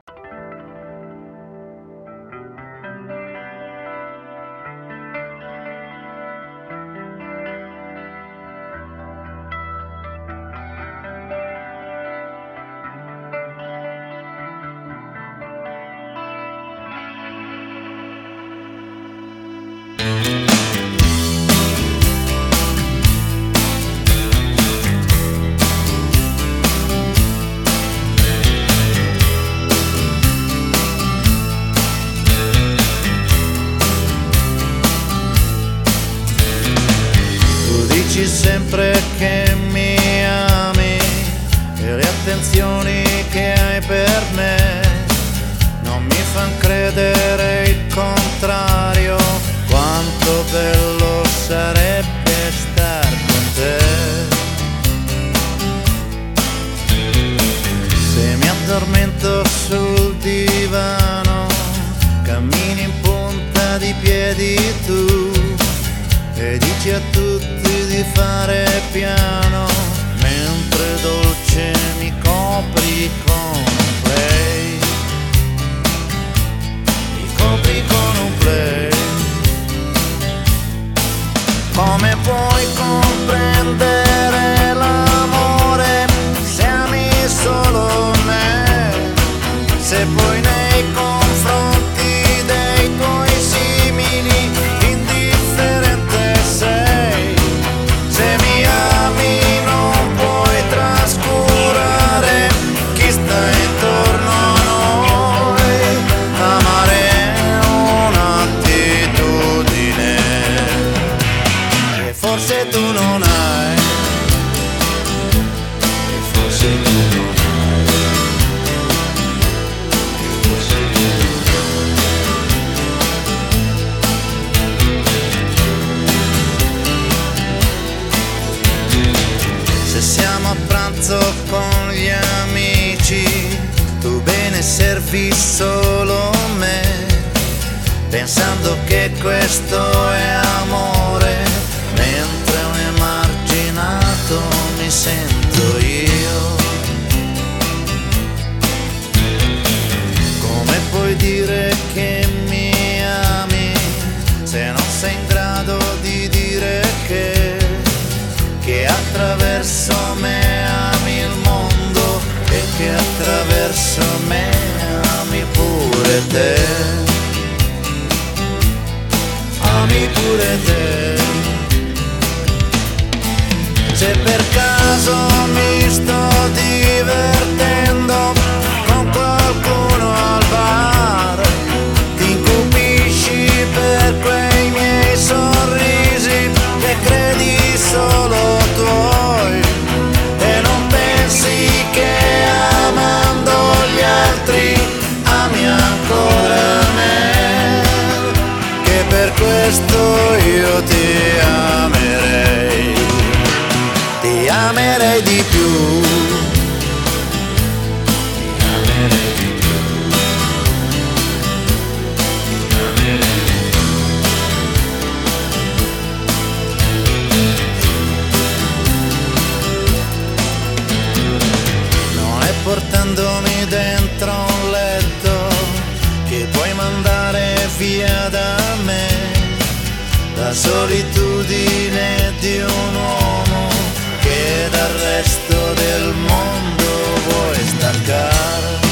Dici sempre che mi ami e le attenzioni che hai per me non mi fan credere il contrario, quanto bello sarebbe star con te. Se mi addormento sul divano, cammini in punta di piedi tu e dici a tutti di fare piano, mentre dolce mi copri con un play, mi copri con un play. Come puoi comprendere l'amore se ami solo me, se poi nei confronti dei tuoi simili indifferente sei? Se mi ami non puoi trascurare chi sta intorno a noi. Amare è un'attitudine che forse tu non hai, che forse tu non hai, che forse tu non hai. Se siamo a pranzo con gli amici, tu bene servi solo me, pensando che questo è amore, mentre un emarginato mi sento io. Come puoi dire che mi ami se non sei in grado di dire che attraverso me ami il mondo e che attraverso me ami pure te, ami pure te. Se per caso mi sto divertendo con qualcuno al bar, ti incupisci per quei miei sorrisi che credi solo tuoi e non pensi che amando gli altri ami ancora me, che per questo io ti amerei di più, ti amerei di più, ti amerei di più. Non è portandomi dentro un letto che puoi mandare via da me la solitudine di un uomo che dal resto del mondo vuoi staccare.